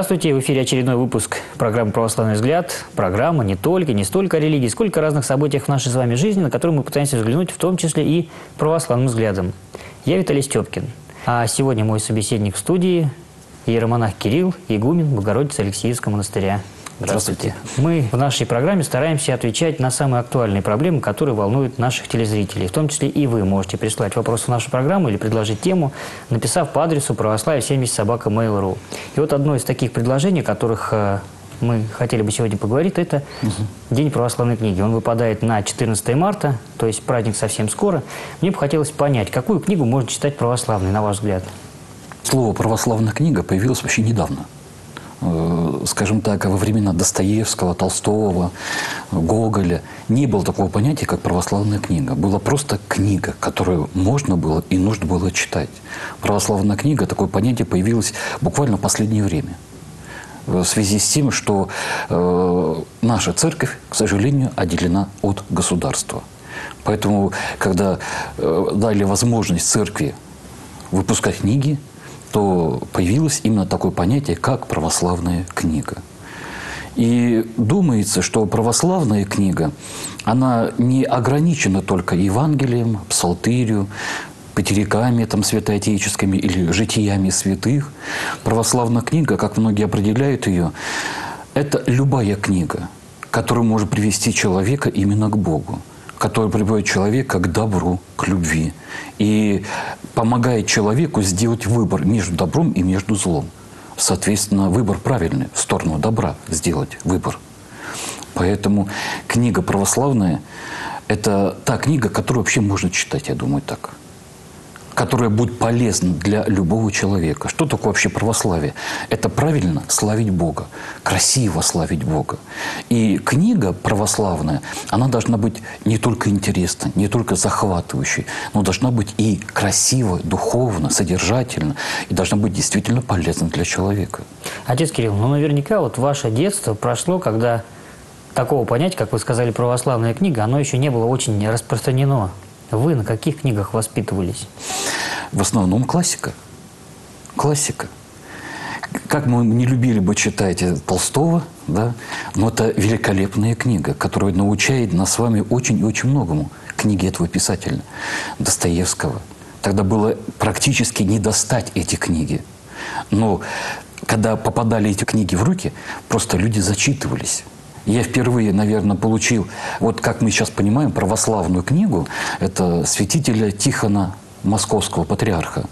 Здравствуйте! В эфире очередной выпуск программы «Православный взгляд». Программа не столько о религии, сколько о разных событиях в нашей с вами жизни, на которые мы пытаемся взглянуть, в том числе и православным взглядом. Я Виталий Степкин. А сегодня мой собеседник в студии – иеромонах Кирилл, игумен Богородицы Алексеевского монастыря. Здравствуйте. Мы в нашей программе стараемся отвечать на самые актуальные проблемы, которые волнуют наших телезрителей. В том числе и вы можете прислать вопросы в нашу программу или предложить тему, написав по адресу православие70@mail.ru. И вот одно из таких предложений, о которых мы хотели бы сегодня поговорить, это День православной книги. Он выпадает на 14 марта, то есть праздник совсем скоро. Мне бы хотелось понять, какую книгу можно читать православной, на ваш взгляд? Слово «православная книга» появилось вообще недавно. Скажем так, во времена Достоевского, Толстого, Гоголя не было такого понятия, как православная книга. Была просто книга, которую можно было и нужно было читать. Православная книга, такое понятие появилось буквально в последнее время. В связи с тем, что наша церковь, к сожалению, отделена от государства. Поэтому, когда дали возможность церкви выпускать книги, то появилось именно такое понятие, как православная книга. И думается, что православная книга, она не ограничена только Евангелием, псалтырью, пятериками там, святоотеческими или житиями святых. Православная книга, как многие определяют ее, это любая книга, которая может привести человека именно к Богу, который приводит человека к добру, к любви и помогает человеку сделать выбор между добром и между злом. Соответственно, выбор правильный, в сторону добра сделать выбор. Поэтому книга православная – это та книга, которую вообще можно читать, я думаю, так. Которая будет полезна для любого человека. Что такое вообще православие? Это правильно славить Бога, красиво славить Бога. И книга православная, она должна быть не только интересна, не только захватывающей, но должна быть и красиво, духовно, содержательно, и должна быть действительно полезна для человека. Отец Кирилл, ну наверняка вот ваше детство прошло, когда такого понятия, как вы сказали, православная книга, оно еще не было очень распространено. Вы на каких книгах воспитывались? В основном классика. Классика. Как мы не любили бы читать Толстого, да, но это великолепная книга, которая научает нас с вами очень и очень многому. Книги этого писателя, Достоевского. Тогда было практически не достать эти книги. Но когда попадали эти книги в руки, просто люди зачитывались. Я впервые, наверное, получил, вот как мы сейчас понимаем, православную книгу, это святителя Тихона, московского патриарха.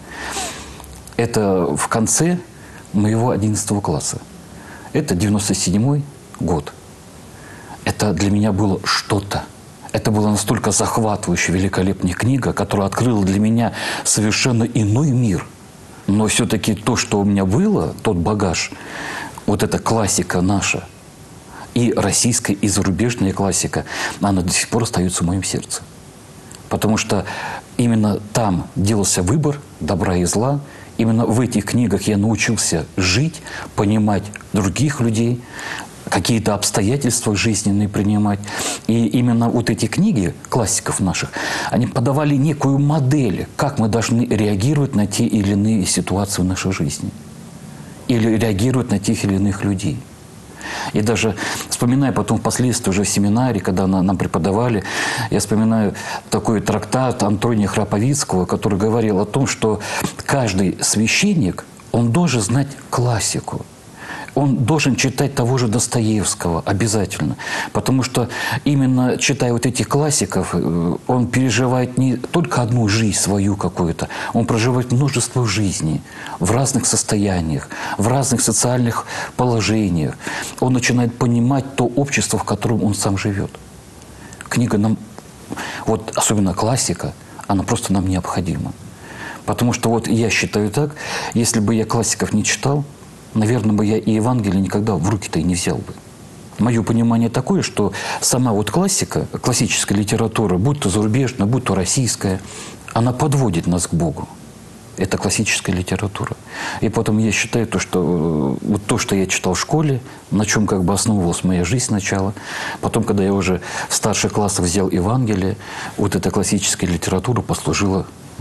Это в конце моего 11 класса. Это 97-й год. Это для меня было что-то. Это была настолько захватывающая, великолепная книга, которая открыла для меня совершенно иной мир. Но все-таки то, что у меня было, тот багаж, вот эта классика наша, и российская, и зарубежная классика, она до сих пор остается в моем сердце. Потому что именно там делался выбор добра и зла. Именно в этих книгах я научился жить, понимать других людей, какие-то обстоятельства жизненные принимать. И именно вот эти книги классиков наших, они подавали некую модель, как мы должны реагировать на те или иные ситуации в нашей жизни. Или реагировать на тех или иных людей. И даже вспоминая потом впоследствии уже в семинаре, когда нам преподавали, я вспоминаю такой трактат Антония Храповицкого, который говорил о том, что каждый священник, он должен знать классику. Он должен читать того же Достоевского обязательно. Потому что именно читая вот этих классиков, он переживает не только одну жизнь свою какую-то, он проживает множество жизней в разных состояниях, в разных социальных положениях. Он начинает понимать то общество, в котором он сам живет. Книга нам, вот особенно классика, она просто нам необходима. Потому что вот я считаю так, если бы я классиков не читал, наверное, бы я и Евангелие никогда в руки-то и не взял бы. Мое понимание такое, что сама вот классика, классическая литература, будь то зарубежная, будь то российская, она подводит нас к Богу. Это классическая литература. И потом я считаю, что вот то, что я читал в школе, на чем как бы основывалась моя жизнь сначала, потом, когда я уже в старших классах взял Евангелие, вот эта классическая литература послужила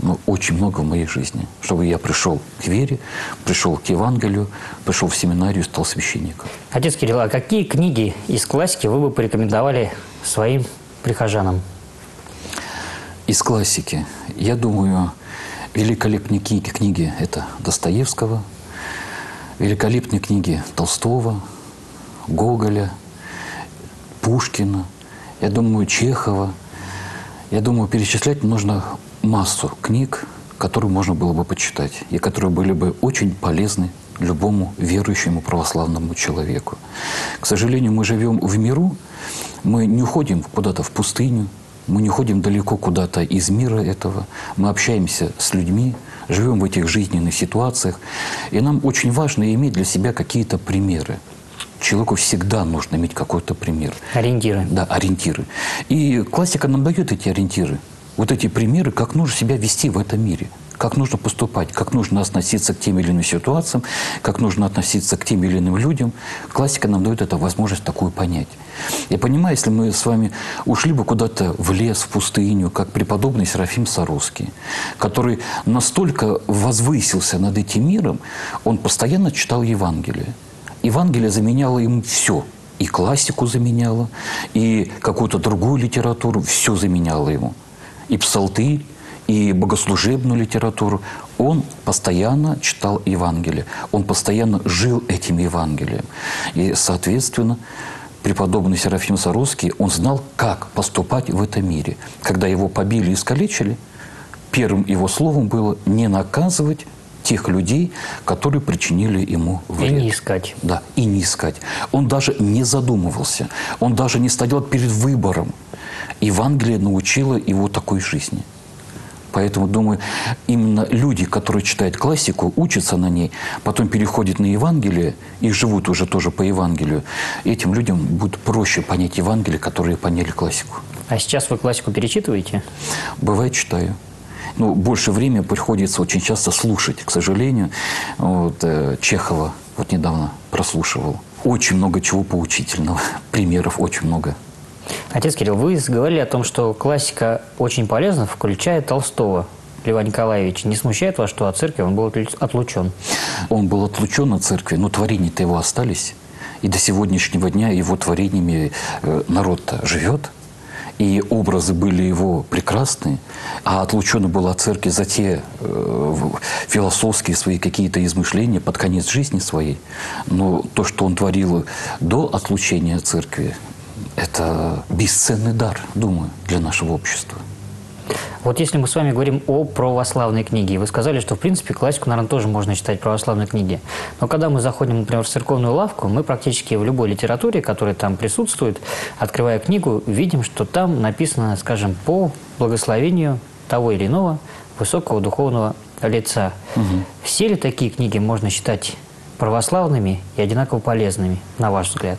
очень много в моей жизни. Чтобы я пришел к вере, пришел к Евангелию, пришел в семинарию, стал священником. Отец Кирилл, а какие книги из классики вы бы порекомендовали своим прихожанам? Из классики, я думаю, великолепные книги – это Достоевского, великолепные книги Толстого, Гоголя, Пушкина, я думаю, Чехова. Я думаю, перечислять нужно массу книг, которые можно было бы почитать, и которые были бы очень полезны любому верующему православному человеку. К сожалению, мы живем в миру, мы не уходим куда-то в пустыню, мы не ходим далеко куда-то из мира этого, мы общаемся с людьми, живем в этих жизненных ситуациях, и нам очень важно иметь для себя какие-то примеры. Человеку всегда нужно иметь какой-то пример. Ориентиры. Да, ориентиры. И классика нам дает эти ориентиры, вот эти примеры, как нужно себя вести в этом мире, как нужно поступать, как нужно относиться к тем или иным ситуациям, как нужно относиться к тем или иным людям. Классика нам дает эту возможность такую понять. Я понимаю, если мы с вами ушли бы куда-то в лес, в пустыню, как преподобный Серафим Саровский, который настолько возвысился над этим миром, он постоянно читал Евангелие. Евангелие заменяло ему все. И классику заменяло, и какую-то другую литературу, все заменяло ему. И псалтырь, и богослужебную литературу. Он постоянно читал Евангелие. Он постоянно жил этим Евангелием. И, соответственно, преподобный Серафим Саровский, он знал, как поступать в этом мире. Когда его побили и искалечили, первым его словом было не наказывать тех людей, которые причинили ему вред. И не искать. Да, и не искать. Он даже не задумывался. Он даже не стоял перед выбором. Евангелие научило его такой жизни. Поэтому, думаю, именно люди, которые читают классику, учатся на ней, потом переходят на Евангелие и живут уже тоже по Евангелию, этим людям будет проще понять Евангелие, которые поняли классику. А сейчас вы классику перечитываете? Бывает, читаю. Ну, больше времени приходится очень часто слушать, к сожалению. Вот, Чехова вот недавно прослушивал. Очень много чего поучительного, примеров очень много. Отец Кирилл, вы говорили о том, что классика очень полезна, включая Толстого. Льва Николаевича. Не смущает вас, что от церкви он был отлучен? Он был отлучен от церкви, но творения-то его остались. И до сегодняшнего дня его творениями народ-то живет. И образы были его прекрасные, а отлучен был от церкви за те философские свои какие-то измышления под конец жизни своей. Но то, что он творил до отлучения от церкви, это бесценный дар, думаю, для нашего общества. Вот если мы с вами говорим о православной книге, вы сказали, что, в принципе, классику, наверное, тоже можно читать православной книги. Но когда мы заходим, например, в церковную лавку, мы практически в любой литературе, которая там присутствует, открывая книгу, видим, что там написано, скажем, по благословению того или иного высокого духовного лица. Угу. Все ли такие книги можно считать православными и одинаково полезными, на ваш взгляд?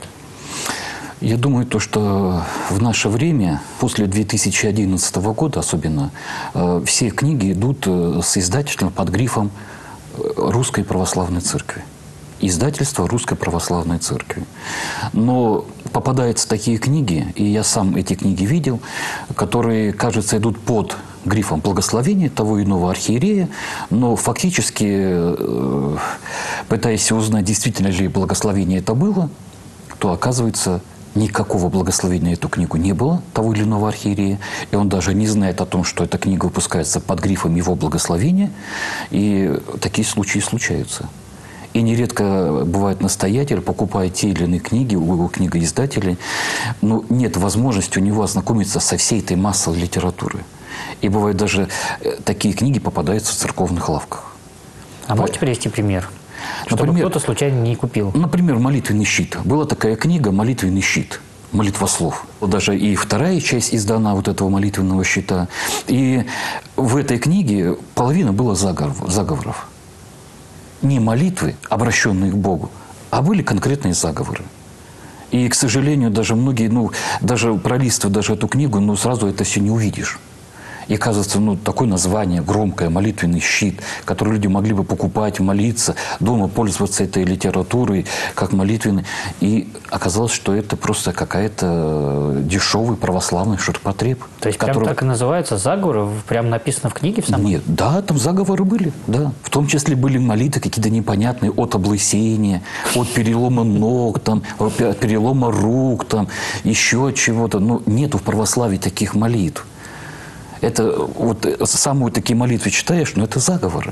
Я думаю, то, что в наше время, после 2011 года особенно, все книги идут с издательством под грифом Русской Православной Церкви. Издательство Русской Православной Церкви. Но попадаются такие книги, и я сам эти книги видел, которые, кажется, идут под грифом благословения того иного архиерея, но фактически, пытаясь узнать, действительно ли благословение это было, то оказывается, никакого благословения эту книгу не было, того или иного архиерея, и он даже не знает о том, что эта книга выпускается под грифом его благословения, и такие случаи случаются. И нередко бывает настоятель, покупая те или иные книги у книгоиздателей, но нет возможности у него ознакомиться со всей этой массой литературы. И бывает даже такие книги попадаются в церковных лавках. А можете привести пример? Чтобы кто-то случайно не купил. Например, «Молитвенный щит». Была такая книга «Молитвенный щит», молитвослов. Даже и вторая часть издана вот этого молитвенного щита. И в этой книге половина было заговоров. Не молитвы, обращенные к Богу, а были конкретные заговоры. И, к сожалению, даже многие, даже пролистывая даже эту книгу, сразу это все не увидишь. И, оказывается, ну, такое название, громкое, молитвенный щит, который люди могли бы покупать, молиться, дома пользоваться этой литературой, как молитвенной. И оказалось, что это просто какая-то дешевый православный ширпотреб. То есть прям так и называется заговор? Прям написано в книге в самой? Нет, да, там заговоры были, да. В том числе были молитвы какие-то непонятные от облысения, от перелома ног, там, от перелома рук, там, еще от чего-то. Но нету в православии таких молитв. Это вот самые такие молитвы читаешь, но это заговоры.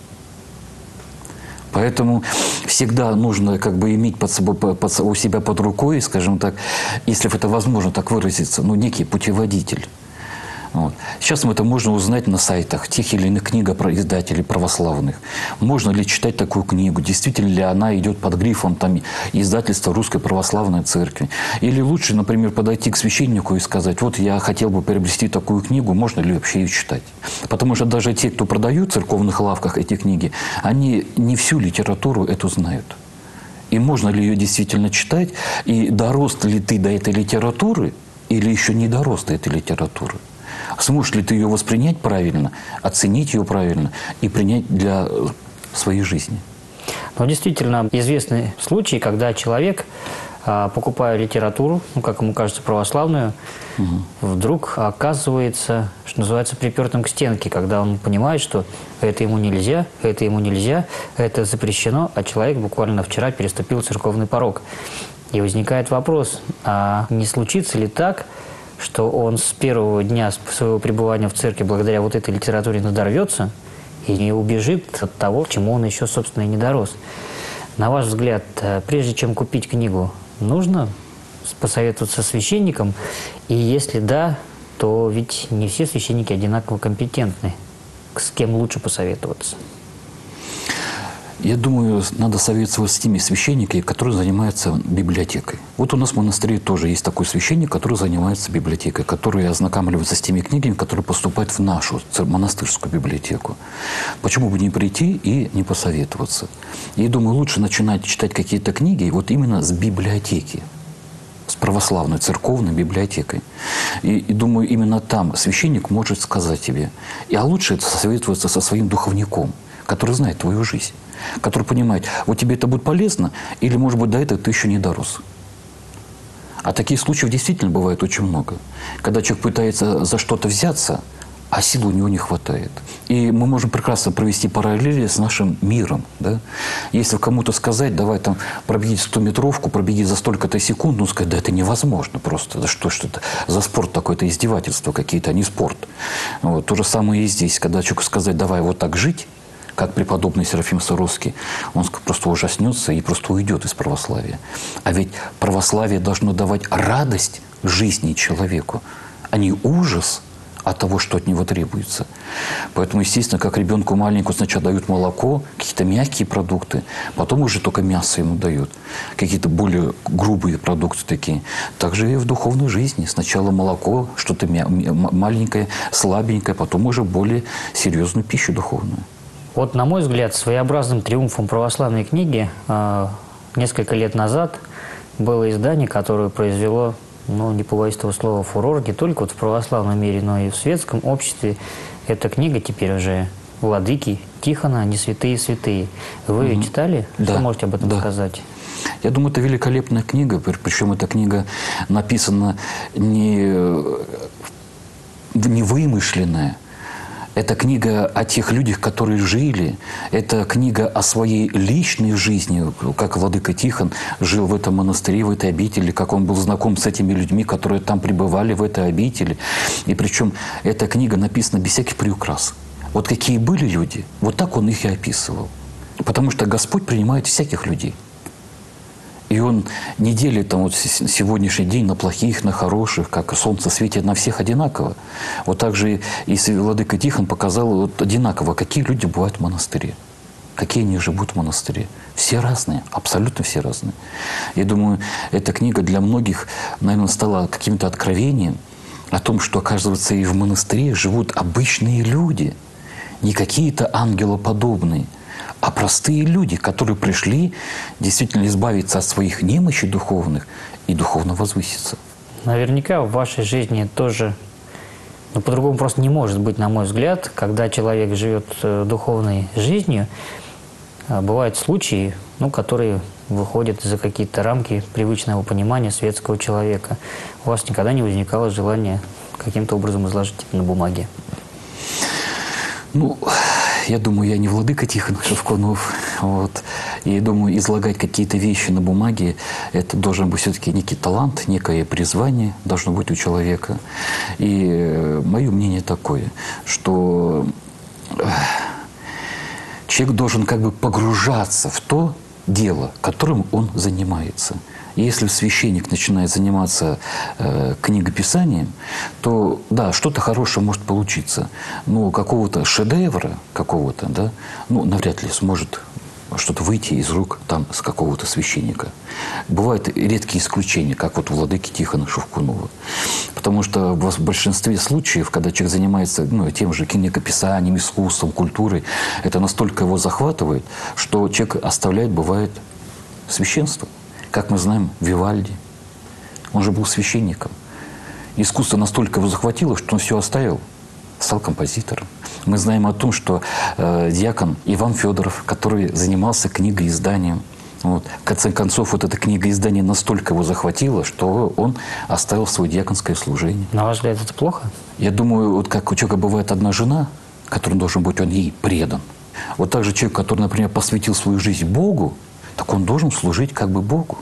Поэтому всегда нужно как бы иметь под собой, у себя под рукой, скажем так, если это возможно так выразиться, ну, некий путеводитель. Вот. Сейчас это можно узнать на сайтах тех или иных книгоиздателей православных. Можно ли читать такую книгу? Действительно ли она идет под грифом там, издательства Русской Православной Церкви? Или лучше, например, подойти к священнику и сказать, вот я хотел бы приобрести такую книгу, можно ли вообще ее читать? Потому что даже те, кто продают в церковных лавках эти книги, они не всю литературу эту знают. И можно ли ее действительно читать? И дорос ли ты до этой литературы или еще не дорос до этой литературы? Сможешь ли ты ее воспринять правильно, оценить ее правильно и принять для своей жизни? Но действительно известны случаи, когда человек, покупая литературу, ну, как ему кажется, православную, вдруг оказывается, что называется, припертым к стенке, когда он понимает, что это ему нельзя, это запрещено, а человек буквально вчера переступил церковный порог. И возникает вопрос, а не случится ли так, что он с первого дня своего пребывания в церкви благодаря вот этой литературе надорвется и не убежит от того, к чему он еще, собственно, и не дорос. На ваш взгляд, прежде чем купить книгу, нужно посоветоваться с священником? И если да, то ведь не все священники одинаково компетентны. С кем лучше посоветоваться? Я думаю, надо советоваться с теми священниками, которые занимаются библиотекой. Вот у нас в монастыре тоже есть такой священник, который занимается библиотекой, который ознакомливается с теми книгами, которые поступают в нашу монастырскую библиотеку. Почему бы не прийти и не посоветоваться? Я думаю, лучше начинать читать какие-то книги вот именно с библиотеки, с православной церковной библиотекой. И думаю, именно там священник может сказать тебе. А лучше это советоваться со своим духовником, который знает твою жизнь, который понимает, вот тебе это будет полезно, или, может быть, до этого ты еще не дорос. А таких случаев действительно бывает очень много. Когда человек пытается за что-то взяться, а сил у него не хватает. И мы можем прекрасно провести параллели с нашим миром. Да? Если кому-то сказать, давай там пробеги 100-метровку, пробеги за столько-то секунд, ну сказать, да это невозможно просто. Да что это за спорт такой-то, издевательство какие-то, а не спорт. Вот. То же самое и здесь. Когда человеку сказать, давай вот так жить, как преподобный Серафим Саровский, он просто ужаснется и просто уйдет из православия. А ведь православие должно давать радость жизни человеку, а не ужас от того, что от него требуется. Поэтому, естественно, как ребенку маленькому сначала дают молоко, какие-то мягкие продукты, потом уже только мясо ему дают, какие-то более грубые продукты такие. Также и в духовной жизни. Сначала молоко, что-то маленькое, слабенькое, потом уже более серьезную пищу духовную. Вот, на мой взгляд, своеобразным триумфом православной книги несколько лет назад было издание, которое произвело, ну, не побоюсь этого слова, фурор не только вот в православном мире, но и в светском обществе. Эта книга теперь уже Владыки Тихона «Не святые святые». Вы ее читали? Да. Что можете об этом сказать? Я думаю, это великолепная книга, причем эта книга написана не вымышленная. Это книга о тех людях, которые жили. Это книга о своей личной жизни, как владыка Тихон жил в этом монастыре, в этой обители, как он был знаком с этими людьми, которые там пребывали в этой обители. И причем эта книга написана без всяких приукрас. Вот какие были люди, вот так он их и описывал. Потому что Господь принимает всяких людей. И Он не делит там, вот, сегодняшний день на плохих, на хороших, как солнце светит на всех одинаково. Вот так же и владыка Тихон показал вот одинаково, какие люди бывают в монастыре, какие они живут в монастыре. Все разные, абсолютно все разные. Я думаю, эта книга для многих, наверное, стала каким-то откровением о том, что, оказывается, и в монастыре живут обычные люди, не какие-то ангелоподобные, а простые люди, которые пришли действительно избавиться от своих немощей духовных и духовно возвыситься. Наверняка в вашей жизни тоже Но по-другому просто не может быть, на мой взгляд, когда человек живет духовной жизнью. Бывают случаи, которые выходят за какие-то рамки привычного понимания светского человека. У вас никогда не возникало желания каким-то образом изложить это на бумаге? Я думаю, я не владыка Тихон Шевкунов. И я думаю, излагать какие-то вещи на бумаге, это должен быть все-таки некий талант, некое призвание должно быть у человека. И мое мнение такое, что человек должен как бы погружаться в то дело, которым он занимается. И если священник начинает заниматься книгописанием, то да, что-то хорошее может получиться. Но какого-то шедевра, навряд ли сможет что-то выйти из рук с какого-то священника. Бывают редкие исключения, как у владыки Тихона Шевкунова. Потому что в большинстве случаев, когда человек занимается тем же книгописанием, искусством, культурой, это настолько его захватывает, что человек оставляет, бывает, священство. Как мы знаем, Вивальди, он же был священником. Искусство настолько его захватило, что он все оставил, стал композитором. Мы знаем о том, что диакон Иван Федоров, который занимался книгоизданием, в конце концов, это книгоиздание настолько его захватило, что он оставил свое диаконское служение. На ваш взгляд, это плохо? Я думаю, как у человека бывает одна жена, которой должен быть он ей предан. Так же человек, который, например, посвятил свою жизнь Богу, так он должен служить как бы Богу.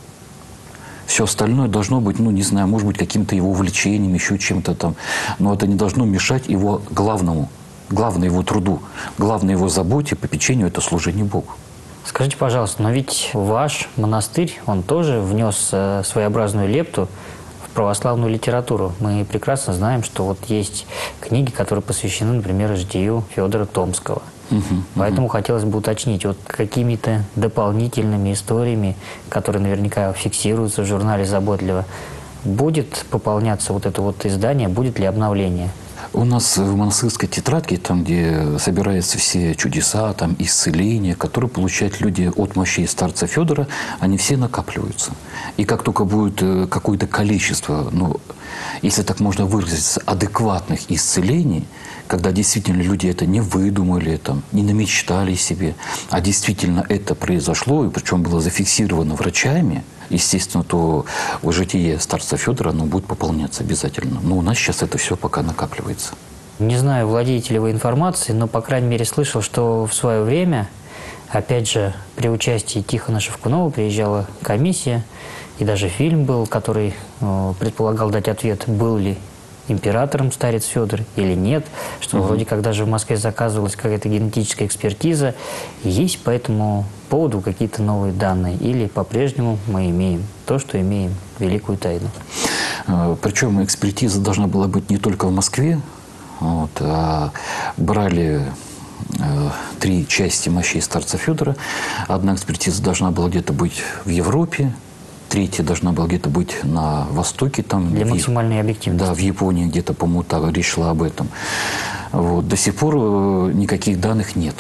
Все остальное должно быть, может быть, каким-то его увлечением, еще чем-то там. Но это не должно мешать его главному его труду, главной его заботе, попечению – это служение Богу. Скажите, пожалуйста, но ведь ваш монастырь, он тоже внес своеобразную лепту в православную литературу. Мы прекрасно знаем, что есть книги, которые посвящены, например, житию Федора Томского. Поэтому хотелось бы уточнить, какими-то дополнительными историями, которые наверняка фиксируются в журнале «Заботливо», будет пополняться это издание, будет ли обновление? У нас в монастырской тетрадке, там, где собираются все чудеса, исцеления, которые получают люди от мощей старца Федора, они все накапливаются. И как только будет какое-то количество, если так можно выразиться, адекватных исцелений, когда действительно люди это не выдумали, не намечтали себе, а действительно это произошло, и причем было зафиксировано врачами, естественно, то житие старца Федора будет пополняться обязательно. Но у нас сейчас это все пока накапливается. Не знаю, владеете ли вы информацией, но, по крайней мере, слышал, что в свое время, опять же, при участии Тихона Шевкунова приезжала комиссия, и даже фильм был, который предполагал дать ответ, был ли императором старец Федор или нет, что вроде как даже в Москве заказывалась какая-то генетическая экспертиза. Есть по этому поводу какие-то новые данные? Или по-прежнему мы имеем то, что имеем, великую тайну? Причем экспертиза должна была быть не только в Москве, а брали 3 части мощей старца Федора. Одна экспертиза должна была где-то быть в Европе, 3-я должна была где-то быть на Востоке. Для максимальной объективности. Да, в Японии где-то, по-моему, речь шла об этом. До сих пор никаких данных нет.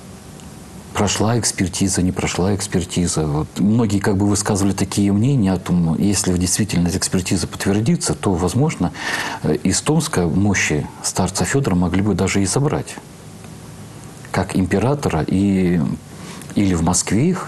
Прошла экспертиза, не прошла экспертиза. Многие высказывали такие мнения о том, если действительно экспертиза подтвердится, то, возможно, из Томска мощи старца Федора могли бы даже и забрать. Как императора, или в Москве их,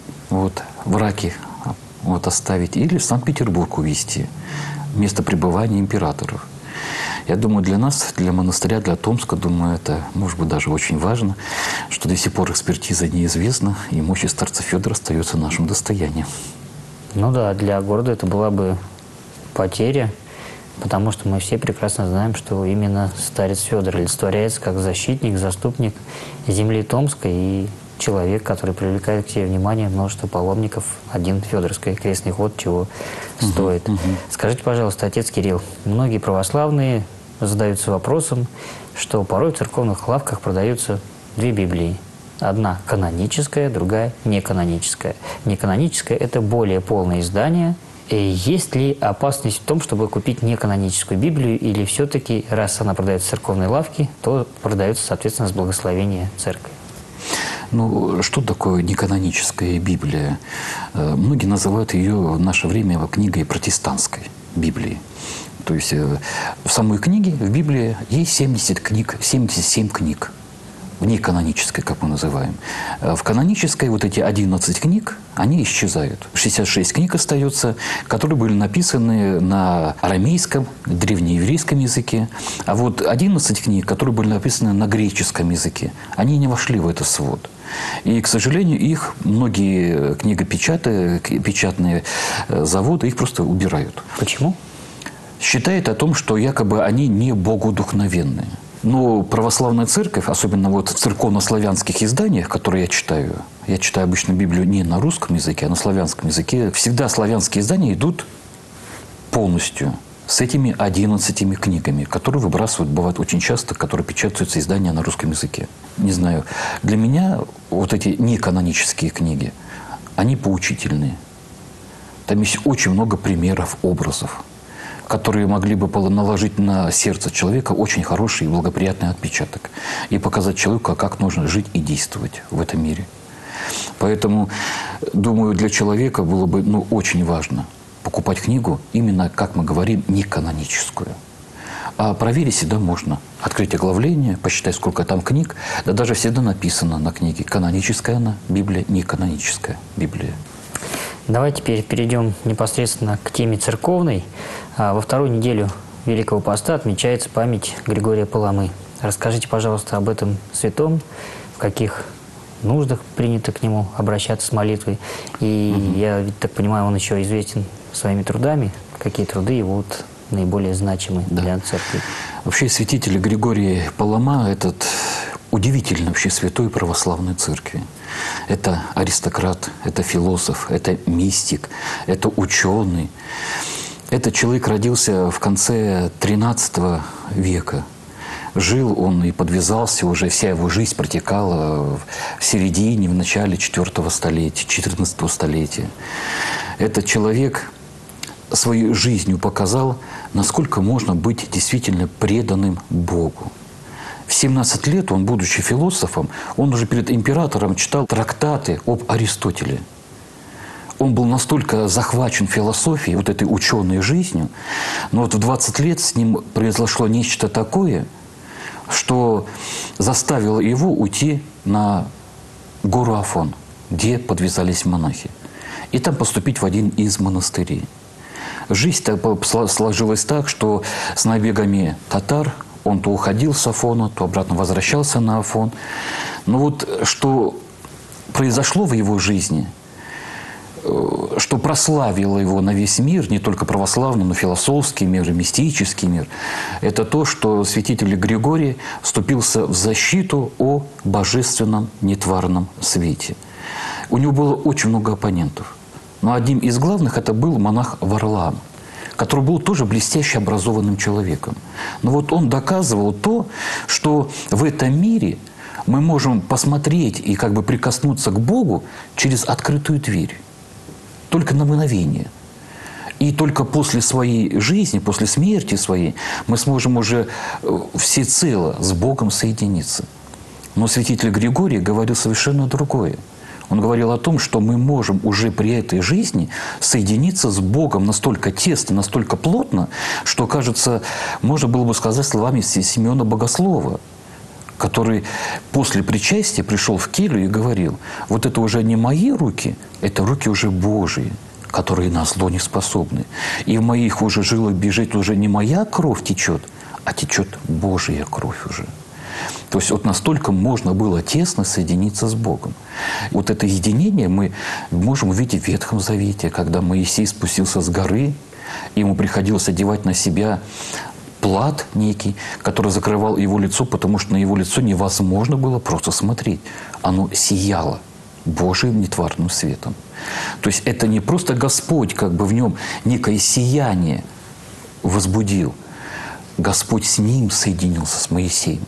в Раке, оставить, или в Санкт-Петербург увезти, место пребывания императоров. Я думаю, для нас, для монастыря, для Томска, думаю, это, может быть, даже очень важно, что до сих пор экспертиза неизвестна, и мощи старца Федора остается нашим достоянием. Да, для города это была бы потеря, потому что мы все прекрасно знаем, что именно старец Федор олицетворяется как защитник, заступник земли Томской и человек, который привлекает к себе внимание множество паломников. Один Федоровский крестный ход чего стоит. Скажите, пожалуйста, отец Кирилл, многие православные задаются вопросом, что порой в церковных лавках продаются 2 Библии. Одна каноническая, другая неканоническая. Неканоническая – это более полное издание. И есть ли опасность в том, чтобы купить неканоническую Библию, или все-таки, раз она продается в церковной лавке, то продается, соответственно, с благословения церкви? Что такое неканоническая Библия? Многие называют ее в наше время книгой протестантской Библии. То есть в самой книге, в Библии есть 70 книг, 77 книг. В неканонической, как мы называем. В канонической вот эти 11 книг, они исчезают. 66 книг остается, которые были написаны на арамейском, древнееврейском языке. А вот 11 книг, которые были написаны на греческом языке, они не вошли в этот свод. И, к сожалению, их многие печатные заводы их просто убирают. Почему? Считают о том, что якобы они не богодухновенные. Но православная церковь, особенно вот в церковно-славянских изданиях, которые я читаю обычно Библию не на русском языке, а на славянском языке, всегда славянские издания идут полностью с этими 11 книгами, которые выбрасывают, бывает очень часто, которые печатаются издания на русском языке. Не знаю, для меня вот эти неканонические книги, они поучительные. Там есть очень много примеров, образов, которые могли бы наложить на сердце человека очень хороший и благоприятный отпечаток и показать человеку, как нужно жить и действовать в этом мире. Поэтому, думаю, для человека было бы очень важно покупать книгу именно, как мы говорим, неканоническую. А проверить всегда можно. Открыть оглавление, посчитать, сколько там книг. Да даже всегда написано на книге, каноническая она Библия, неканоническая Библия. Давай теперь перейдем непосредственно к теме церковной. Во вторую неделю Великого Поста отмечается память Григория Паламы. Расскажите, пожалуйста, об этом святом, в каких нуждах принято к нему обращаться с молитвой. И я так понимаю, он еще известен своими трудами. Какие труды его наиболее значимы для церкви? Вообще святитель Григорий Палама – этот удивительный вообще святой православной церкви. Это аристократ, это философ, это мистик, это ученый. Этот человек родился в конце XIII века. Жил он и подвязался, уже вся его жизнь протекала в середине, в начале IV столетия, XIV столетия. Этот человек своей жизнью показал, насколько можно быть действительно преданным Богу. В 17 лет он, будучи философом, он уже перед императором читал трактаты об Аристотеле. Он был настолько захвачен философией, вот этой ученой жизнью, но вот в 20 лет с ним произошло нечто такое, что заставило его уйти на гору Афон, где подвязались монахи, и там поступить в один из монастырей. Жизнь сложилась так, что с набегами татар он то уходил с Афона, то обратно возвращался на Афон. Но вот что произошло в его жизни, что прославило его на весь мир, не только православный, но и философский мир, и мистический мир, это то, что святитель Григорий вступился в защиту о божественном нетварном свете. У него было очень много оппонентов. Но одним из главных это был монах Варлаам, который был тоже блестяще образованным человеком. Но вот он доказывал то, что в этом мире мы можем посмотреть и как бы прикоснуться к Богу через открытую дверь. Только на мгновение. И только после своей жизни, после смерти своей, мы сможем уже всецело с Богом соединиться. Но святитель Григорий говорил совершенно другое. Он говорил о том, что мы можем уже при этой жизни соединиться с Богом настолько тесно, настолько плотно, что, кажется, можно было бы сказать словами Симеона Богослова, который после причастия пришел в келью и говорил: вот это уже не мои руки, это руки уже Божьи, которые на зло не способны. И в моих уже жилах бежит уже не моя кровь течет, а течет Божья кровь уже. То есть вот настолько можно было тесно соединиться с Богом. Вот это единение мы можем увидеть в Ветхом Завете, когда Моисей спустился с горы, ему приходилось одевать на себя плат некий, который закрывал его лицо, потому что на его лицо невозможно было просто смотреть. Оно сияло Божьим нетварным светом. То есть это не просто Господь, как бы в нем некое сияние возбудил. Господь с ним соединился, с Моисеем.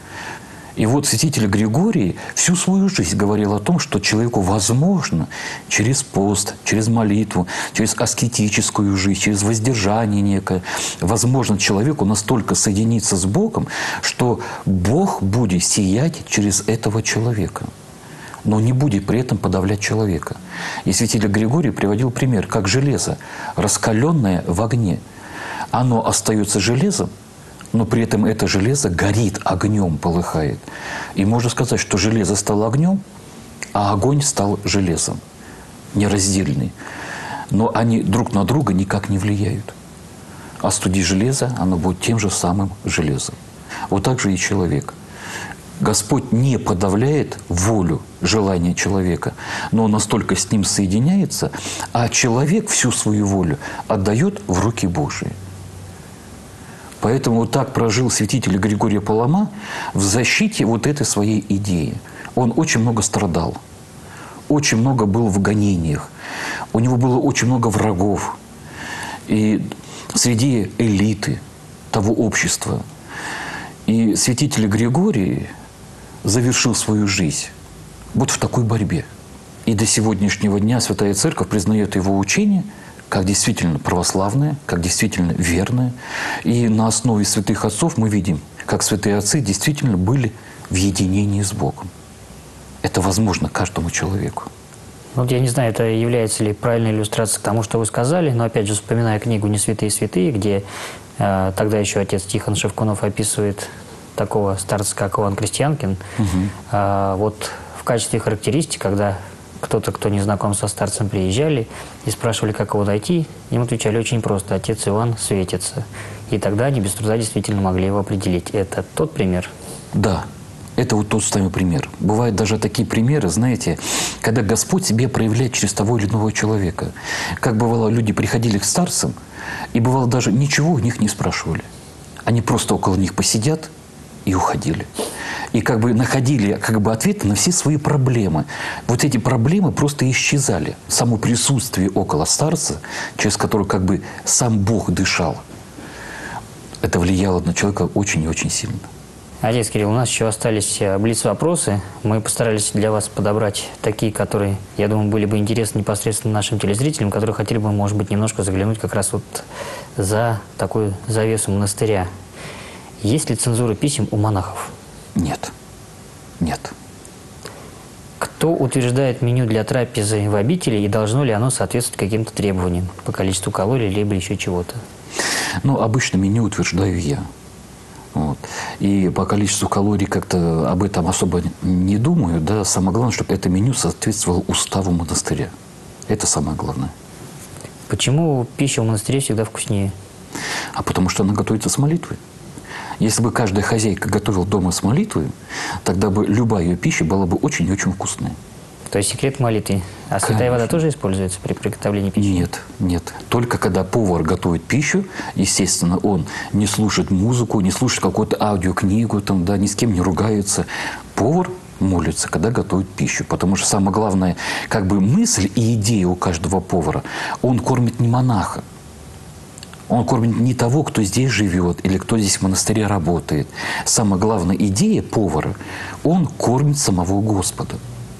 И вот святитель Григорий всю свою жизнь говорил о том, что человеку возможно через пост, через молитву, через аскетическую жизнь, через воздержание некое, возможно человеку настолько соединиться с Богом, что Бог будет сиять через этого человека, но не будет при этом подавлять человека. И святитель Григорий приводил пример, как железо, раскаленное в огне. оно остается железом, но при этом это железо горит огнем, полыхает. И можно сказать, что железо стало огнем, а огонь стал железом, нераздельный. Но они друг на друга никак не влияют. Остуди железо, оно будет тем же самым железом. Вот так же и человек. Господь не подавляет волю, желание человека, но он настолько с ним соединяется, а человек всю свою волю отдает в руки Божии. Поэтому вот так прожил святитель Григорий Палама в защите вот этой своей идеи. Он очень много страдал, очень много был в гонениях, у него было очень много врагов. И среди элиты того общества. И святитель Григорий завершил свою жизнь вот в такой борьбе. И до сегодняшнего дня Святая Церковь признает его учение как действительно православное, как действительно верное. И на основе святых отцов мы видим, как святые отцы действительно были в единении с Богом. Это возможно каждому человеку. Вот я не знаю, это является ли правильной иллюстрацией к тому, что вы сказали, но опять же, вспоминая книгу «Не святые святые», где тогда еще отец Тихон Шевкунов описывает такого старца, как Иван Крестьянкин. Вот в качестве характеристики, когда кто-то, кто не знаком со старцем, приезжали и спрашивали, как его найти, им отвечали очень просто: отец Иван светится. И тогда они без труда действительно могли его определить. Это тот пример? Да. Это вот тот самый пример. Бывают даже такие примеры, знаете, когда Господь себе проявляет через того или иного человека. Как бывало, люди приходили к старцам, и бывало даже ничего у них не спрашивали. Они просто около них посидят и уходили. И как бы находили ответы на все свои проблемы. Вот эти проблемы просто исчезали. Само присутствие около старца, через которое как бы сам Бог дышал, это влияло на человека очень и очень сильно. Отец Кирилл, у нас еще остались блиц-вопросы. Мы постарались для вас подобрать такие, которые, я думаю, были бы интересны непосредственно нашим телезрителям, которые хотели бы, может быть, немножко заглянуть как раз вот за такую завесу монастыря. Есть ли цензура писем у монахов? Нет. Нет. Кто утверждает меню для трапезы в обители, и должно ли оно соответствовать каким-то требованиям по количеству калорий, либо еще чего-то? Ну, обычно меню утверждаю я. Вот. И по количеству калорий как-то об этом особо не думаю. Да? Самое главное, чтобы это меню соответствовало уставу монастыря. Это самое главное. Почему пища в монастыре всегда вкуснее? А потому что она готовится с молитвой. Если бы каждая хозяйка готовила дома с молитвой, тогда бы любая ее пища была бы очень и очень вкусной. То есть секрет молитвы. А святая вода тоже используется при приготовлении пищи? Нет, нет. Только когда повар готовит пищу, естественно, он не слушает музыку, не слушает какую-то аудиокнигу, там, да, ни с кем не ругается. Повар молится, когда готовит пищу. Потому что самая главная как бы мысль и идея у каждого повара, он кормит не монаха. Он кормит не того, кто здесь живет или кто здесь в монастыре работает. Самая главная идея повара, он кормит самого Господа.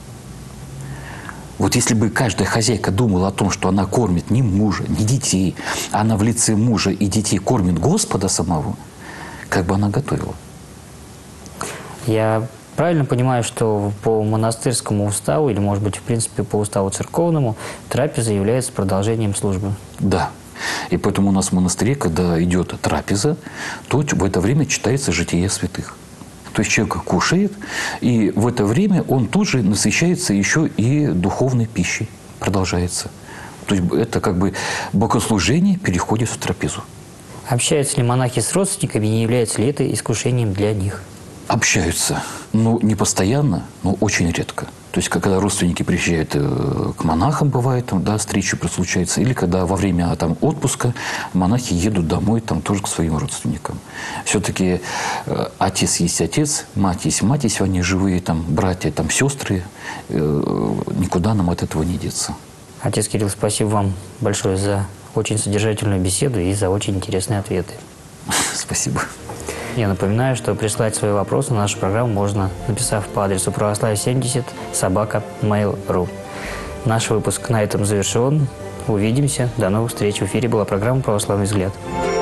Вот если бы каждая хозяйка думала о том, что она кормит не мужа, не детей, а она в лице мужа и детей кормит Господа самого, как бы она готовила? Я правильно понимаю, что по монастырскому уставу, или, может быть, в принципе, по уставу церковному, трапеза является продолжением службы? Да. И поэтому у нас в монастыре, когда идет трапеза, то в это время читается житие святых. То есть человек кушает, и в это время он тут же насыщается еще и духовной пищей. Продолжается. То есть это как бы богослужение переходит в трапезу. Общаются ли монахи с родственниками, не является ли это искушением для них? Общаются. Ну, не постоянно, но очень редко. То есть, когда родственники приезжают к монахам, бывает, там, да, встречи случаются, или когда во время там, отпуска монахи едут домой там, тоже к своим родственникам. Все-таки отец есть отец, мать есть мать, если они живые, там, братья, там, сестры, никуда нам от этого не деться. Отец Кирилл, спасибо вам большое за очень содержательную беседу и за очень интересные ответы. Спасибо. Я напоминаю, что прислать свои вопросы на нашу программу можно, написав по адресу православие70@mail.ru. Наш выпуск на этом завершен. Увидимся. До новых встреч. В эфире была программа «Православный взгляд».